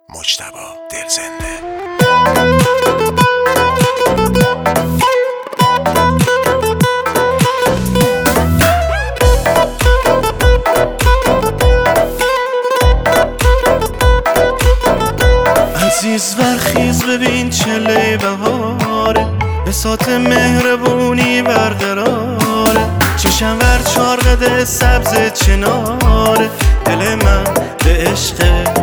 مجتبی دلزنده. عزیز برخیز ببین چله بهاره، بساط مهربونی برقراره. چشم ور چارقد سبز چناره، دل من به عشق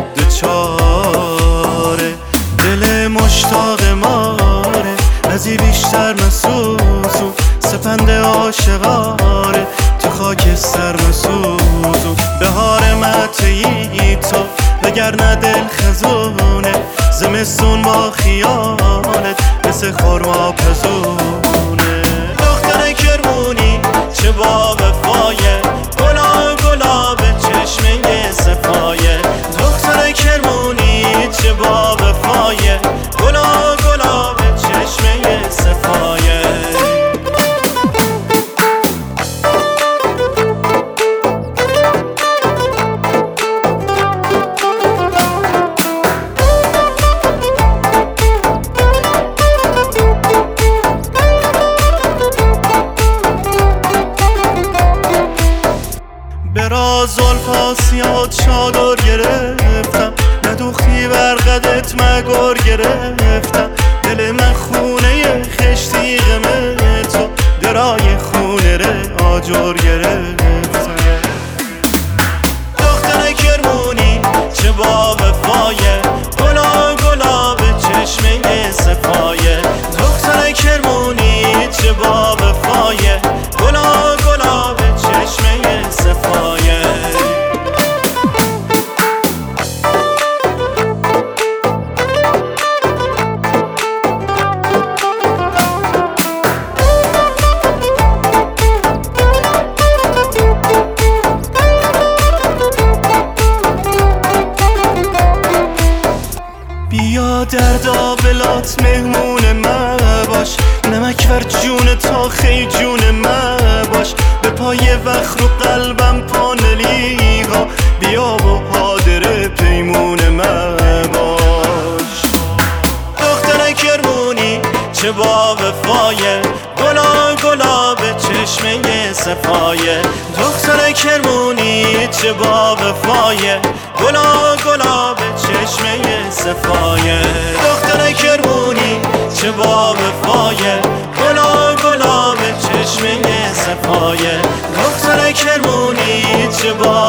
دوچاره. دل مشتاق ماره، ازی بیشتر مسوزون. سپند عاشقاره، تو خاکستر مسوزون. بهار مطیعی تو وگرنه دل خزونه، زمستون با خیالت مثل خرما پزونه. دختر کرمونی چه با وفایه، گلا گلا به چشمه صفایه. دختر کرمونی چه با وفایه، گلا گلا به چشمه صفایه. زلفا سیاد چادر گرفتم، ندوختی برقدت مگور گرفتم. دل من خونه خشتی غمه تو، درای خونه ره آجر گرفتم. دختر کرمونی چه با وفایه، گلا گلا به چشمه صفایه. دختر کرمونی چه با وفایه، گلا گلا به چشمه صفایه. بیا در دابلات مهمون من باش، نمک ور جون تا خی جون من باش. به پای وخر و قلبم پانلی ها، بیا و حاضر پیمون من باش. دختر کرمونی چه با وفایه، گلا گلا به چشمه صفایه. دختر کرمونی چه با وفایه، گلا گلا به چشمه صفایه. دختر کرمونی چه با وفایه، گلا گلا به چشمه صفایه. دختر کرمونی چه با